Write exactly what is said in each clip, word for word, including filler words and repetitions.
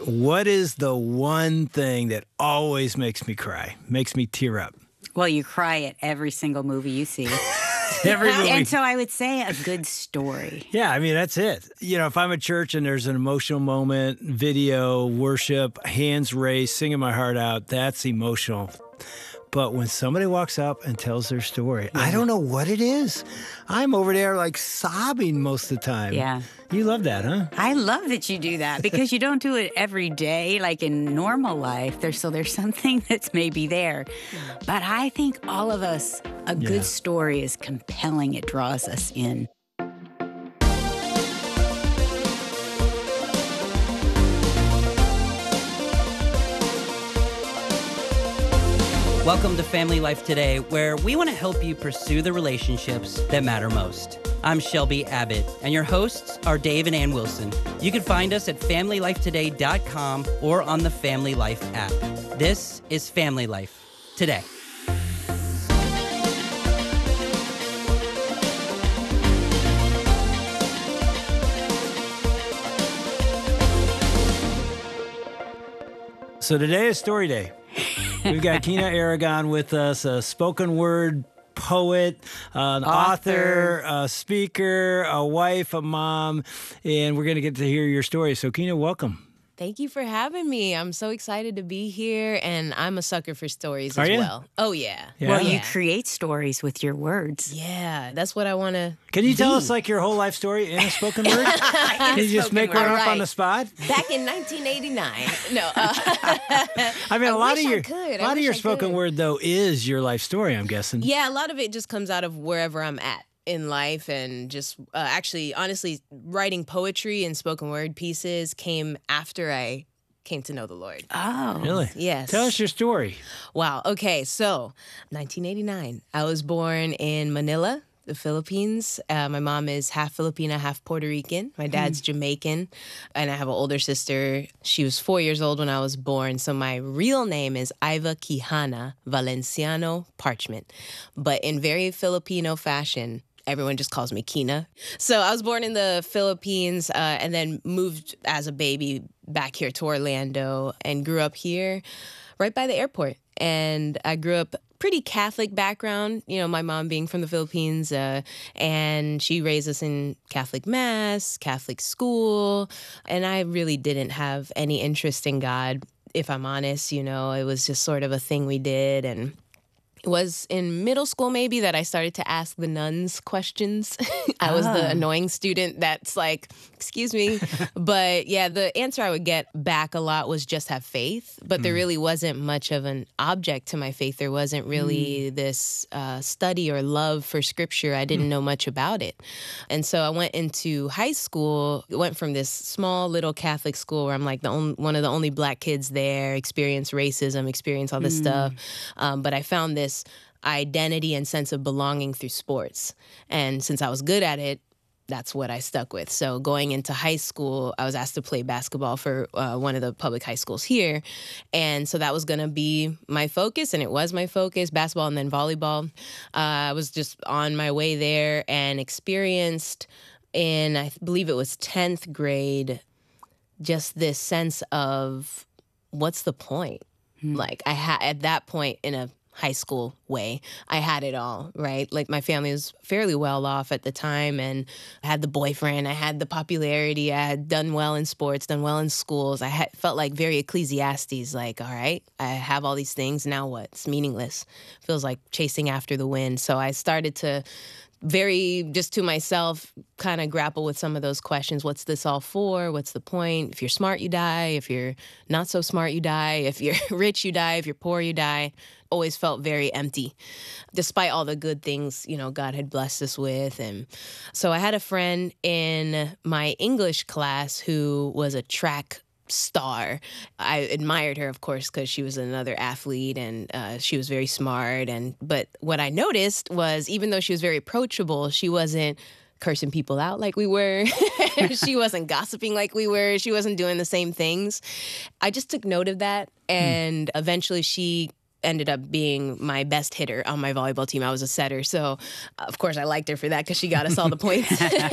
What is the one thing that always makes me cry, makes me tear up? Well, you cry at every single movie you see. Every movie. And so I would say a good story. Yeah, I mean, that's it. You know, if I'm at church and there's an emotional moment, video, worship, hands raised, singing my heart out, that's emotional. But when somebody walks up and tells their story, yeah. I don't know what it is. I'm over there like sobbing most of the time. Yeah. You love that, huh? I love that you do that because you don't do it every day like in normal life. There's, so there's something that's maybe there. But I think all of us, a good yeah. story is compelling. It draws us in. Welcome to Family Life Today, where we want to help you pursue the relationships that matter most. I'm Shelby Abbott, and your hosts are Dave and Ann Wilson. You can find us at family life today dot com or on the Family Life app. This is Family Life Today. So today is story day. We've got Kina Aragon with us, a spoken word poet, uh, an author, Author. a speaker, a wife, a mom, and we're going to get to hear your story. So, Kina, welcome. Thank you for having me. I'm so excited to be here, and I'm a sucker for stories Are as you? well. Oh, yeah. Yeah. Well, yeah. you create stories with your words. Yeah, that's what I want to Can you tell be. us like your whole life story in a spoken word? Can you just make word. one up All on the right. spot? Back in nineteen eighty-nine. No. Uh, I mean, a I lot wish of I your could. a I lot of wish your I spoken could. word though is your life story, I'm guessing. yeah, a lot of it just comes out of wherever I'm at in life, and just uh, actually, honestly, writing poetry and spoken word pieces came after I came to know the Lord. Oh. Really? Yes. Tell us your story. Wow. Okay. So, nineteen eighty-nine. I was born in Manila, the Philippines. Uh, my mom is half Filipina, half Puerto Rican. My dad's Jamaican. And I have an older sister. She was four years old when I was born. So my real name is Iva Quijana Valenciano Parchment. But in very Filipino fashion, everyone just calls me Kina. So I was born in the Philippines uh, and then moved as a baby back here to Orlando and grew up here right by the airport. And I grew up pretty Catholic background, you know, my mom being from the Philippines, uh, and she raised us in Catholic mass, Catholic school, and I really didn't have any interest in God, if I'm honest. You know, it was just sort of a thing we did, and it was in middle school maybe that I started to ask the nuns questions. I was the Ah. annoying student that's like, excuse me. But yeah, the answer I would get back a lot was just have faith. But there really wasn't much of an object to my faith. There wasn't really this uh, study or love for scripture. I didn't know much about it. And so I went into high school, went from this small little Catholic school where I'm like the only, one of the only black kids there, experienced racism, experienced all this stuff. Um, but I found this identity and sense of belonging through sports. And since I was good at it, that's what I stuck with. So going into high school, I was asked to play basketball for uh, one of the public high schools here. And so that was going to be my focus, and it was my focus, basketball and then volleyball. Uh, I was just on my way there and experienced in, I believe it was tenth grade, just this sense of what's the point? Like I had at that point in a high school way, I had it all, right? Like my family was fairly well off at the time, and I had the boyfriend, I had the popularity, I had done well in sports, done well in schools. I had felt like very Ecclesiastes, like, all right, I have all these things, now what? It's meaningless. Feels like chasing after the wind. So I started to very just to myself kind of grapple with some of those questions. What's this all for? What's the point? If you're smart, you die. If you're not so smart, you die. If you're rich, you die. If you're poor, you die. Always felt very empty, despite all the good things, you know, God had blessed us with. And so I had a friend in my English class who was a track star. I admired her, of course, because she was another athlete, and uh, she was very smart. And but what I noticed was, even though she was very approachable, she wasn't cursing people out like we were. She wasn't gossiping like we were. She wasn't doing the same things. I just took note of that, and eventually she ended up being my best hitter on my volleyball team. I was a setter. So, of course, I liked her for that because she got us all the points.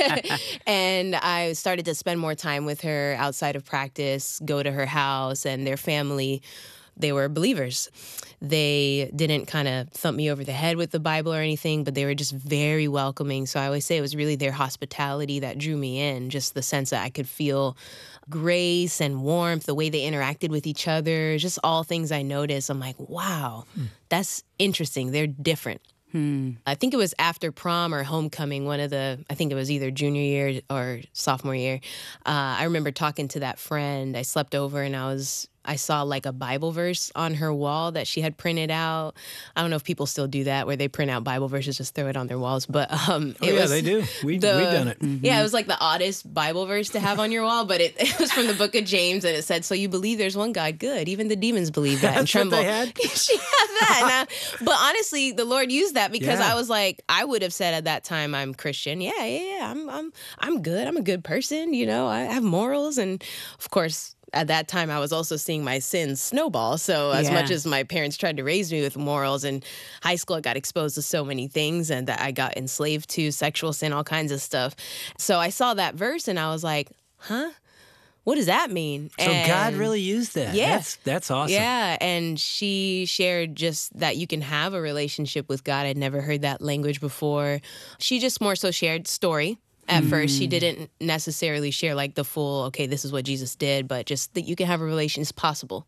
And I started to spend more time with her outside of practice, go to her house, and their family, they were believers. They didn't kind of thump me over the head with the Bible or anything, but they were just very welcoming. So I always say it was really their hospitality that drew me in, just the sense that I could feel grace and warmth, the way they interacted with each other, just all things I noticed. I'm like, wow, hmm. that's interesting. They're different. Hmm. I think it was after prom or homecoming, one of the, I think it was either junior year or sophomore year. Uh, I remember talking to that friend. I slept over and I was, I saw like a Bible verse on her wall that she had printed out. I don't know if people still do that where they print out Bible verses, just throw it on their walls. But um, oh, it yeah, was they do. We, the, we've done it. Mm-hmm. Yeah, it was like the oddest Bible verse to have on your wall, but it, it was from the book of James, and it said, so you believe there's one God, good. Even the demons believe that and tremble. What they had? She had that. I, but honestly, the Lord used that because yeah. I was like, I would have said at that time, I'm Christian. Yeah, yeah, yeah. I'm, I'm, I'm good. I'm a good person. You know, I have morals. And of course, at that time, I was also seeing my sins snowball. So as yeah. much as my parents tried to raise me with morals, in high school, I got exposed to so many things and that I got enslaved to, sexual sin, all kinds of stuff. So I saw that verse and I was like, huh? What does that mean? So and God really used that. Yeah. That's, that's awesome. Yeah. And she shared just that you can have a relationship with God. I'd never heard that language before. She just more so shared story. At mm. first, she didn't necessarily share like the full, okay, this is what Jesus did, but just that you can have a relation is possible.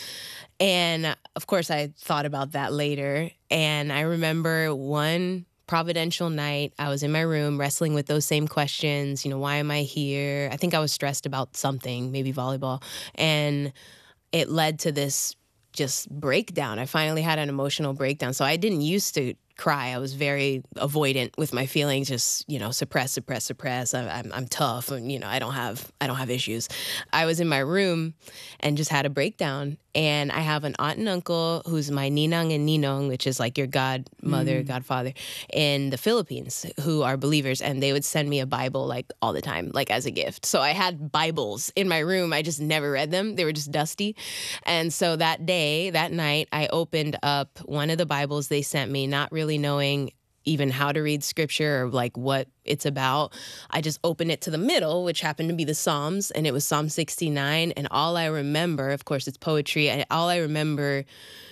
And of course, I thought about that later. And I remember one providential night, I was in my room wrestling with those same questions. You know, why am I here? I think I was stressed about something, maybe volleyball. And it led to this just breakdown. I finally had an emotional breakdown. So I didn't used to cry. I was very avoidant with my feelings, just, you know, suppress, suppress, suppress. I, I'm, I'm tough and, you know, I don't have, I don't have issues. I was in my room and just had a breakdown. And I have an aunt and uncle who's my ninang and ninong, which is like your godmother, mm. godfather, in the Philippines, who are believers. And they would send me a Bible like all the time, like as a gift. So I had Bibles in my room. I just never read them. They were just dusty. And so that day, that night, I opened up one of the Bibles they sent me, not really knowing even how to read scripture or like what it's about. I just opened it to the middle, which happened to be the Psalms, and it was Psalm sixty-nine. And all I remember, of course, it's poetry, and all I remember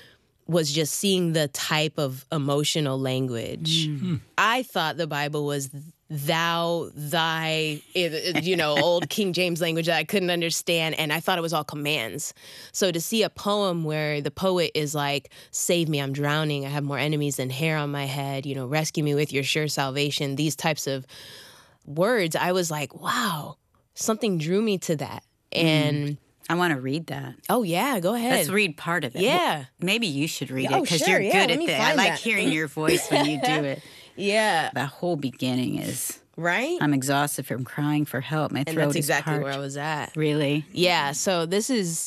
was just seeing the type of emotional language. Mm-hmm. I thought the Bible was thou, thy, you know, old King James language that I couldn't understand, and I thought it was all commands. So to see a poem where the poet is like, save me, I'm drowning, I have more enemies than hair on my head, you know, rescue me with your sure salvation, these types of words, I was like, wow, something drew me to that. And mm. I want to read that. Oh, yeah, go ahead. Let's read part of it. Yeah. Well, maybe you should read oh, it because sure, you're yeah, good at that. I like that. hearing your voice when you do it. Yeah. The whole beginning is... Right? I'm exhausted from crying for help. My and throat that's is exactly parched. Where I was at. Really? Yeah. So this is,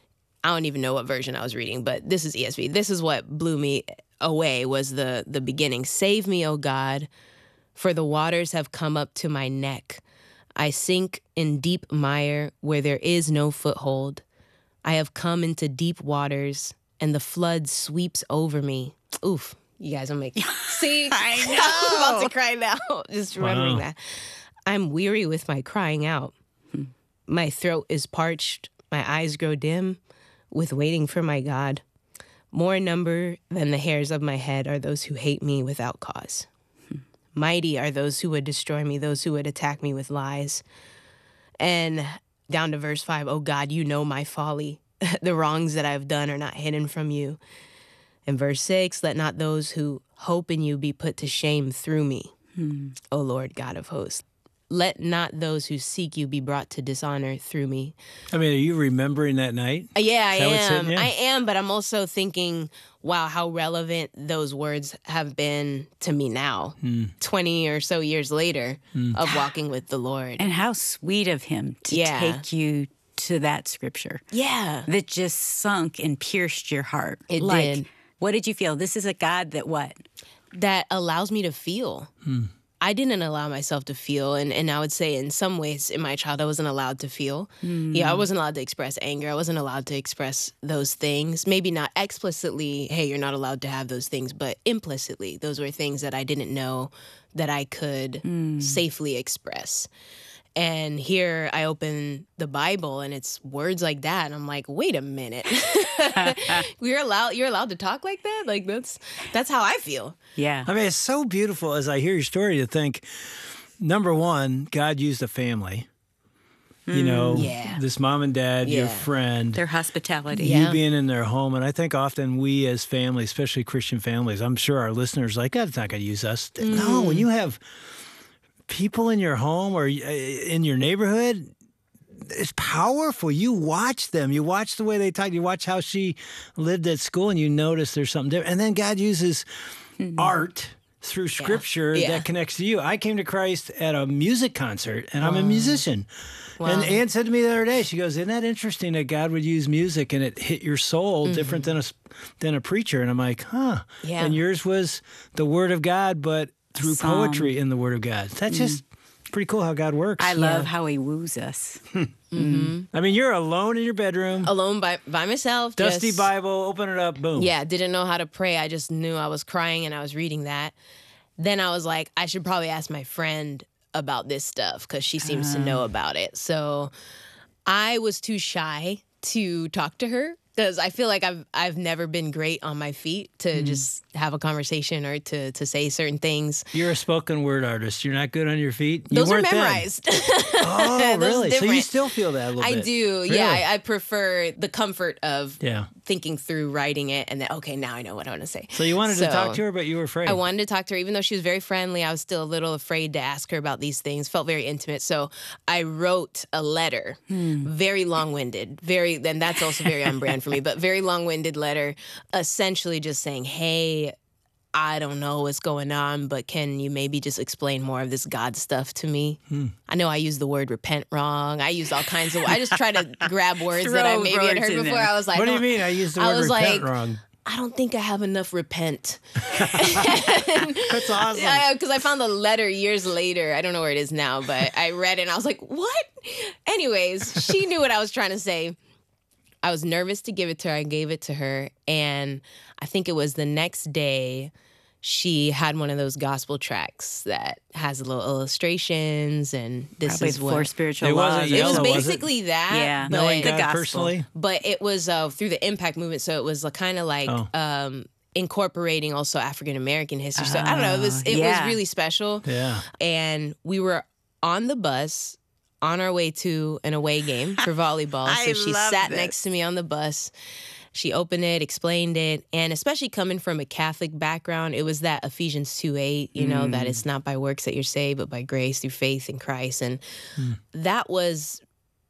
I don't even know what version I was reading, but this is E S V. This is what blew me away was the, the beginning. Save me, O God, for the waters have come up to my neck. I sink in deep mire where there is no foothold. I have come into deep waters and the flood sweeps over me. Oof. You guys will make see. I know. I'm about to cry now. Just remembering wow. that. I'm weary with my crying out. Hmm. My throat is parched. My eyes grow dim with waiting for my God. More number than the hairs of my head are those who hate me without cause. Hmm. Mighty are those who would destroy me, those who would attack me with lies. And down to verse five, oh God, you know my folly. The wrongs that I've done are not hidden from you. In verse six, let not those who hope in you be put to shame through me, hmm. O Lord God of hosts. Let not those who seek you be brought to dishonor through me. I mean, are you remembering that night? Uh, yeah, I Is that am. Yeah. I am, but I'm also thinking, wow, how relevant those words have been to me now, hmm. twenty or so years later hmm. of walking with the Lord. And how sweet of him to yeah. take you to that scripture. Yeah. That just sunk and pierced your heart. It like, did. What did you feel? This is a God that what? That allows me to feel. Hmm. I didn't allow myself to feel. And, and I would say in some ways in my childhood, I wasn't allowed to feel. Mm. Yeah, I wasn't allowed to express anger. I wasn't allowed to express those things. Maybe not explicitly, hey, you're not allowed to have those things, but implicitly, those were things that I didn't know that I could mm. safely express. And here I open the Bible and it's words like that. And I'm like, wait a minute. We're allowed, you're allowed to talk like that? Like that's that's how I feel. Yeah. I mean, it's so beautiful as I hear your story to think, number one, God used a family. You know, yeah. this mom and dad, yeah. your friend. Their hospitality. You Yeah. being in their home. And I think often we as families, especially Christian families, I'm sure our listeners are like, God's not going to use us. Mm. No, when you have people in your home or in your neighborhood, it's powerful. You watch them. You watch the way they talk. You watch how she lived at school and you notice there's something different. And then God uses mm-hmm. art through scripture yeah. Yeah. that connects to you. I came to Christ at a music concert and I'm a musician. Wow. And Ann said to me the other day, she goes, isn't that interesting that God would use music and it hit your soul mm-hmm. different than a, than a preacher? And I'm like, huh. Yeah. And yours was the word of God, but through Song. Poetry in the Word of God. That's mm. just pretty cool how God works. I love yeah. how he woos us. mm-hmm. I mean, you're alone in your bedroom. Alone by by myself. Dusty just, Bible, open it up, boom. Yeah, didn't know how to pray. I just knew I was crying and I was reading that. Then I was like, I should probably ask my friend about this stuff because she seems uh. to know about it. So I was too shy to talk to her. Because I feel like I've I've never been great on my feet to mm. just have a conversation or to to say certain things. You're a spoken word artist. You're not good on your feet. You Those are weren't memorized. Oh, really? So you still feel that a little I bit? I do. Really? Yeah, I, I prefer the comfort of yeah. thinking through writing it and then, okay, now I know what I want to say. So you wanted so, to talk to her, but you were afraid. I wanted to talk to her. Even though she was very friendly, I was still a little afraid to ask her about these things. Felt very intimate. So I wrote a letter, hmm. very long-winded, very, and that's also very on brand for me, but very long-winded letter, essentially just saying, hey, I don't know what's going on, but can you maybe just explain more of this God stuff to me? Hmm. I know I used the word repent wrong. I used all kinds of, I just try to grab words that I maybe had heard before. There. I was like, what do you mean I used the I word was repent like, wrong? I don't think I have enough repent. That's awesome. Because I, I found the letter years later. I don't know where it is now, but I read it and I was like, what? Anyways, she knew what I was trying to say. I was nervous to give it to her. I gave it to her. And I think it was the next day she had one of those gospel tracks that has little illustrations and this Probably is the what four spiritual It laws. wasn't it was yellow, was basically it? that. Yeah, but, Knowing the God gospel. personally? but it was uh, through the Impact movement, so it was kind of like Oh. um, incorporating also African American history. So I don't know, it was it yeah. was really special. Yeah. And we were on the bus on our way to an away game for volleyball. I So she love sat this. next to me on the bus. She opened it, explained it, and especially coming from a Catholic background, it was that Ephesians two eight, you know, mm. that it's not by works that you're saved, but by grace through faith in Christ. And mm. that was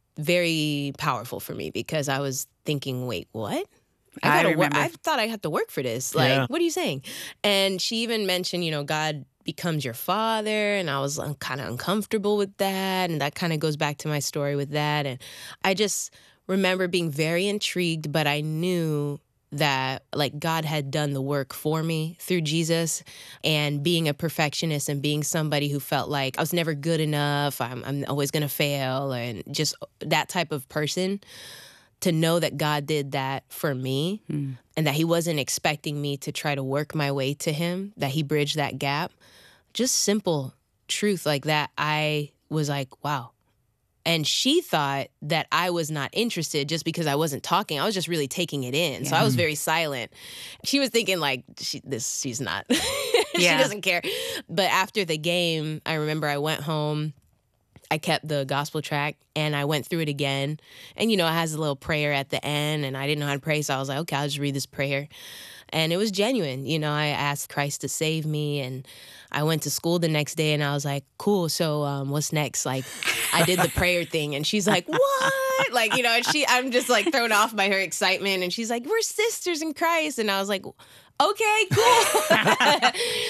very powerful for me because I was thinking, wait, what? I, I gotta work. remember. I thought I had to work for this. Like, Yeah. what are you saying? And she even mentioned, you know, God becomes your father, and I was um, kind of uncomfortable with that, and that kind of goes back to my story with that. And I just remember being very intrigued, but I knew that like God had done the work for me through Jesus, and being a perfectionist and being somebody who felt like I was never good enough, I'm, I'm always gonna fail, and just that type of person. To know that God did that for me mm. and that he wasn't expecting me to try to work my way to him, that he bridged that gap. Just simple truth like that. I was like, wow. And she thought that I was not interested just because I wasn't talking. I was just really taking it in. Yeah. So I was very silent. She was thinking like, she, this, she's not. She Yeah. doesn't care. But after the game, I remember I went home. I kept the gospel track and I went through it again. And, you know, it has a little prayer at the end and I didn't know how to pray. So I was like, okay, I'll just read this prayer. And it was genuine. You know, I asked Christ to save me and I went to school the next day and I was like, cool. So um, what's next? Like I did the prayer thing and she's like, what? Like, you know, and she, I'm just like thrown off by her excitement. And she's like, we're sisters in Christ. And I was like, Okay, cool.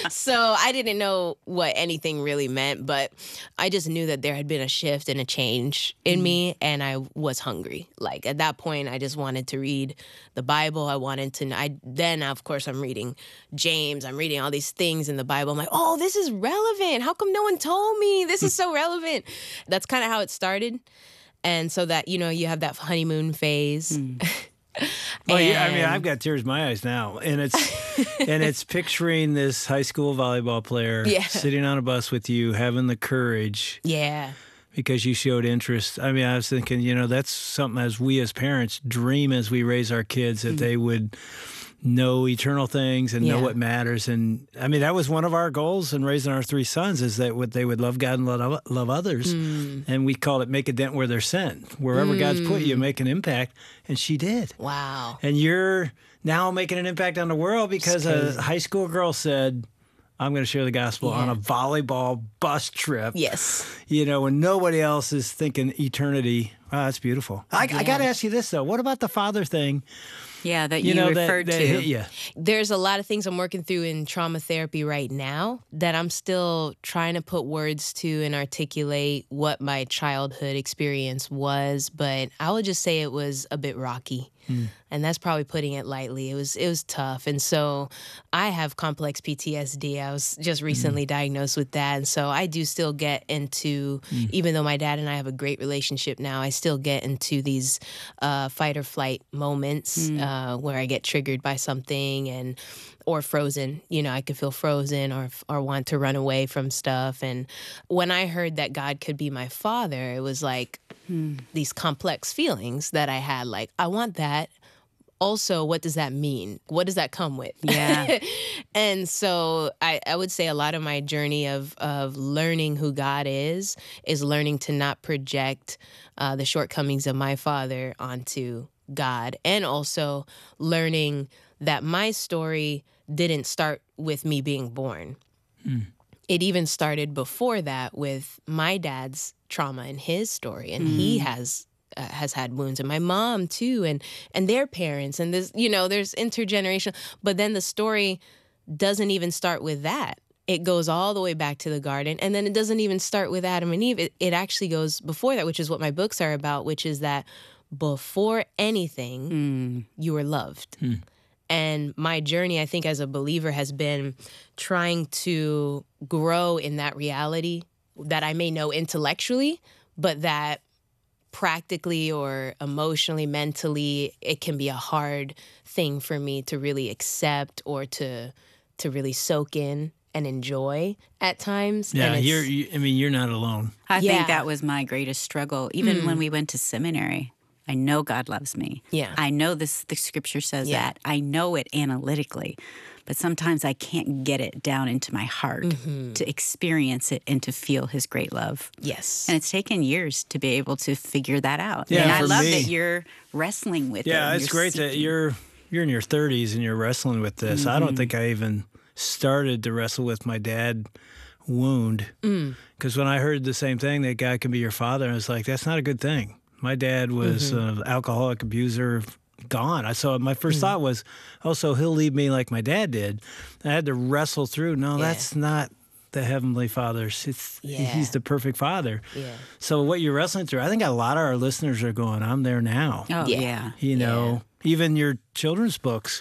So I didn't know what anything really meant, but I just knew that there had been a shift and a change in me, and I was hungry. Like at that point, I just wanted to read the Bible. I wanted to. I then, of course, I'm reading James. I'm reading all these things in the Bible. I'm like, oh, this is relevant. How come no one told me? This is so relevant. That's kind of how it started, and so that you know, you have that honeymoon phase. Mm. Well, yeah, I mean, I've got tears in my eyes now, and it's and it's picturing this high school volleyball player yeah. sitting on a bus with you, having the courage, yeah, because you showed interest. I mean, I was thinking, you know, that's something as we as parents dream as we raise our kids that mm-hmm. they would know eternal things and yeah. know what matters. And I mean, that was one of our goals in raising our three sons, is that what they would love God and love, love others. Mm. And we call it make a dent where they're sent. Wherever mm. God's put you, make an impact. And she did. Wow. And you're now making an impact on the world because a high school girl said, I'm going to share the gospel yeah. on a volleyball bus trip. Yes. You know, when nobody else is thinking eternity. Wow, that's beautiful. I, yeah. I got to ask you this, though. What about the father thing? Yeah, that you, you know, referred that, that to. Hit you. There's a lot of things I'm working through in trauma therapy right now that I'm still trying to put words to and articulate what my childhood experience was. But I would just say it was a bit rocky. Hmm. And that's probably putting it lightly. It was it was tough. And so I have complex P T S D. I was just recently mm. diagnosed with that. And so I do still get into, mm. even though my dad and I have a great relationship now, I still get into these uh, fight or flight moments mm. uh, where I get triggered by something and or frozen. You know, I could feel frozen or or want to run away from stuff. And when I heard that God could be my father, it was like hmm. these complex feelings that I had. Like, I want that. Also, what does that mean? What does that come with? Yeah. And so I, I would say a lot of my journey of of learning who God is, is learning to not project uh, the shortcomings of my father onto God. And also learning that my story didn't start with me being born. Mm. It even started before that with my dad's trauma and his story. And mm. he has Uh, has had wounds, and my mom too, and and their parents, and this, you know, there's intergenerational. But then the story doesn't even start with that. It goes all the way back to the garden, and then it doesn't even start with Adam and Eve. It, it actually goes before that, which is what my books are about, which is that before anything, mm. you were loved. Mm. And my journey, I think, as a believer has been trying to grow in that reality that I may know intellectually, but that practically or emotionally, mentally, it can be a hard thing for me to really accept or to to really soak in and enjoy at times. Yeah, you're. You, I mean, you're not alone. I yeah. think that was my greatest struggle. Even mm. when we went to seminary, I know God loves me. Yeah, I know this. The scripture says yeah. that. I know it analytically. But sometimes I can't get it down into my heart mm-hmm. to experience it and to feel his great love. Yes. And it's taken years to be able to figure that out. Yeah, and I for love me, that you're wrestling with yeah, it. Yeah, it's great seeking. that you're you're in your thirties and you're wrestling with this. Mm-hmm. I don't think I even started to wrestle with my dad wound. Because mm. when I heard the same thing, that God can be your father, I was like, that's not a good thing. My dad was mm-hmm. an alcoholic abuser, gone. I saw my first mm. thought was, oh, so he'll leave me like my dad did. I had to wrestle through. No, yeah. that's not the Heavenly Father's. It's yeah. he's the perfect Father. Yeah. So what you're wrestling through, I think a lot of our listeners are going, I'm there now. Oh yeah. yeah. You know, yeah. even your children's books.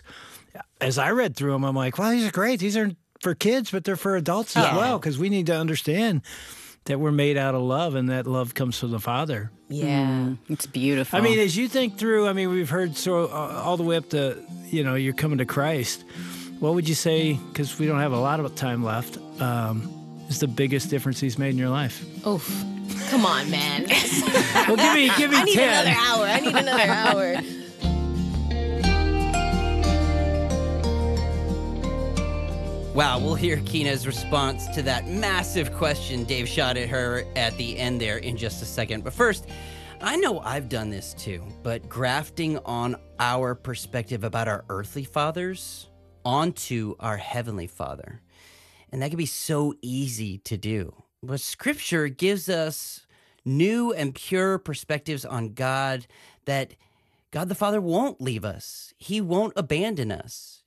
As I read through them, I'm like, well, these are great. These are for kids, but they're for adults as yeah. well, because we need to understand that we're made out of love, and that love comes from the Father. Yeah, mm, it's beautiful. I mean, as you think through, I mean, we've heard so uh, all the way up to, you know, you're coming to Christ. What would you say, because we don't have a lot of time left, um, is the biggest difference he's made in your life? Oof. Come on, man. Well, give me, give me I need ten. another hour. I need another hour. Wow, we'll hear Keena's response to that massive question Dave shot at her at the end there in just a second. But first, I know I've done this too, but grafting on our perspective about our earthly fathers onto our heavenly Father. And that can be so easy to do. But Scripture gives us new and pure perspectives on God, that God the Father won't leave us. He won't abandon us.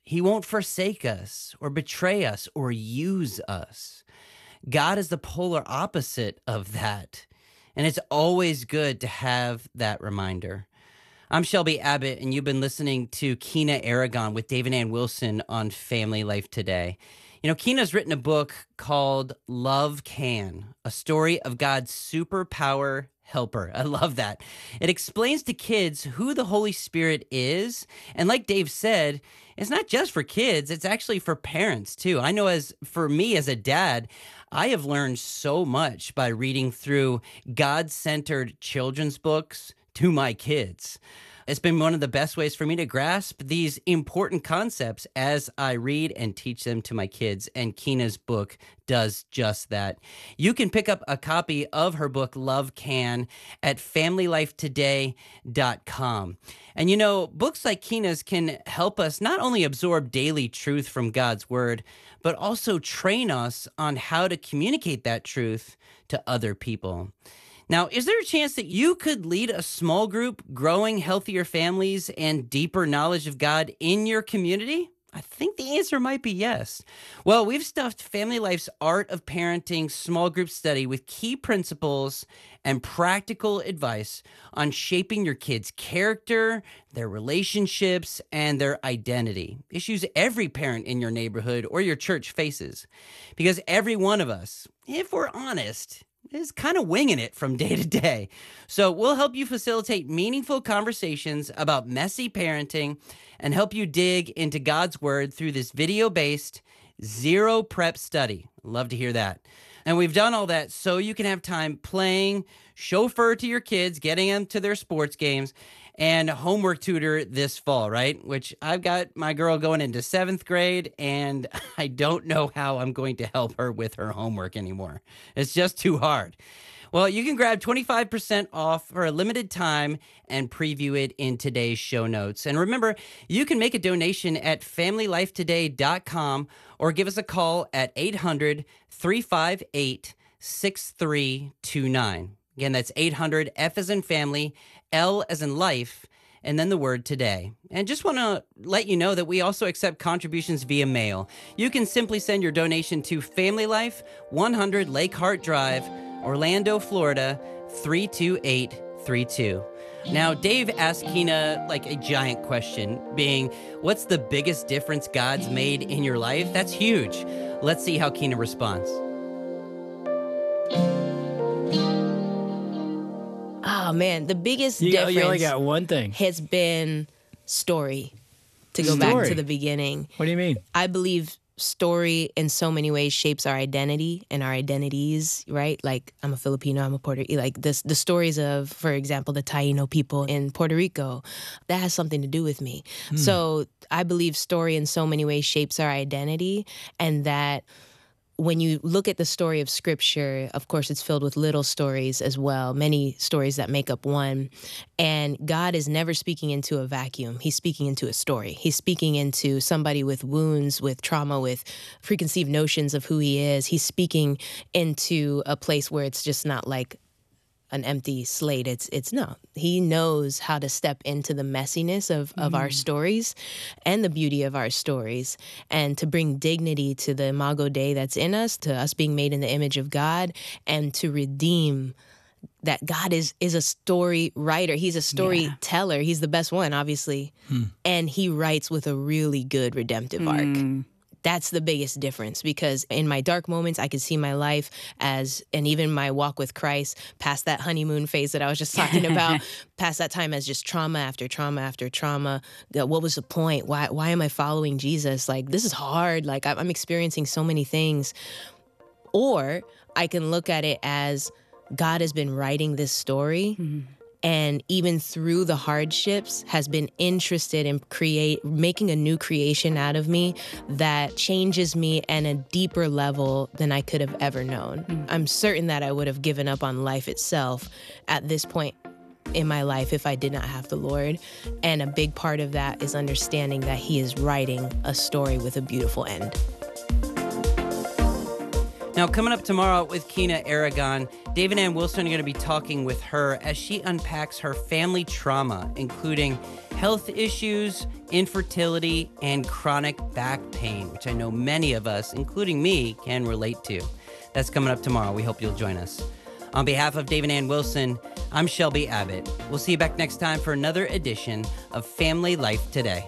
He won't forsake us or betray us or use us. God is the polar opposite of that. And it's always good to have that reminder. I'm Shelby Abbott, and you've been listening to Kina Aragon with Dave and Ann Wilson on Family Life Today. You know, Kina's written a book called Love Can, a story of God's superpower helper. I love that. It explains to kids who the Holy Spirit is. And like Dave said, it's not just for kids, it's actually for parents too. I know as for me as a dad, I have learned so much by reading through God-centered children's books to my kids. It's been one of the best ways for me to grasp these important concepts as I read and teach them to my kids, and Kina's book does just that. You can pick up a copy of her book, Love Can, at family life today dot com. And you know, books like Kina's can help us not only absorb daily truth from God's Word, but also train us on how to communicate that truth to other people. Now, is there a chance that you could lead a small group growing healthier families and deeper knowledge of God in your community? I think the answer might be yes. Well, we've stuffed Family Life's Art of Parenting small group study with key principles and practical advice on shaping your kids' character, their relationships, and their identity. Issues every parent in your neighborhood or your church faces. Because every one of us, if we're honest, is kind of winging it from day to day. So we'll help you facilitate meaningful conversations about messy parenting and help you dig into God's Word through this video-based zero prep study. Love to hear that. And we've done all that so you can have time playing chauffeur to your kids, getting them to their sports games, and homework tutor this fall, right? Which I've got my girl going into seventh grade, and I don't know how I'm going to help her with her homework anymore. It's just too hard. Well, you can grab twenty-five percent off for a limited time and preview it in today's show notes. And remember, you can make a donation at family life today dot com or give us a call at eight hundred, three five eight, six three two nine. Again, that's eight hundred, F as in family, L as in life, and then the word today. And just want to let you know that we also accept contributions via mail. You can simply send your donation to Family Life, one hundred Lake Hart Drive, Orlando, Florida, three two eight three two. Now, Dave asked Kina like a giant question, being, what's the biggest difference God's made in your life? That's huge. Let's see how Kina responds. Oh man, the biggest You, difference you only got one thing. has been story. To go Story. back to the beginning, What do you mean? I believe story in so many ways shapes our identity and our identities, right? Like I'm a Filipino, I'm a Puerto Rican. Like this, the stories of, for example, the Taino people in Puerto Rico, that has something to do with me. Hmm. So I believe story in so many ways shapes our identity, and that when you look at the story of Scripture, of course, it's filled with little stories as well, many stories that make up one. And God is never speaking into a vacuum. He's speaking into a story. He's speaking into somebody with wounds, with trauma, with preconceived notions of who he is. He's speaking into a place where it's just not like an empty slate. It's it's no. He knows how to step into the messiness of, of mm. our stories and the beauty of our stories, and to bring dignity to the Imago Dei that's in us, to us being made in the image of God, and to redeem that God is is a story writer. He's a storyteller. Yeah. He's the best one, obviously. Hmm. And he writes with a really good redemptive mm. arc. That's the biggest difference, because in my dark moments, I could see my life as, and even my walk with Christ, past that honeymoon phase that I was just talking about, past that time as just trauma after trauma after trauma. What was the point? Why why am I following Jesus? Like, this is hard. Like, I'm experiencing so many things. Or I can look at it as God has been writing this story, mm-hmm. and even through the hardships has been interested in create making a new creation out of me that changes me at a deeper level than I could have ever known. Mm. I'm certain that I would have given up on life itself at this point in my life if I did not have the Lord. And a big part of that is understanding that he is writing a story with a beautiful end. Now, coming up tomorrow with Kina Aragon, Dave and Ann Wilson are going to be talking with her as she unpacks her family trauma, including health issues, infertility, and chronic back pain, which I know many of us, including me, can relate to. That's coming up tomorrow. We hope you'll join us. On behalf of Dave and Ann Wilson, I'm Shelby Abbott. We'll see you back next time for another edition of Family Life Today.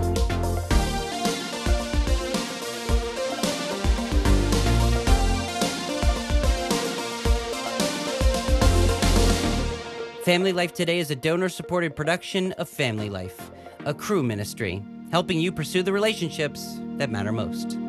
Family Life Today is a donor-supported production of Family Life, a Cru ministry, helping you pursue the relationships that matter most.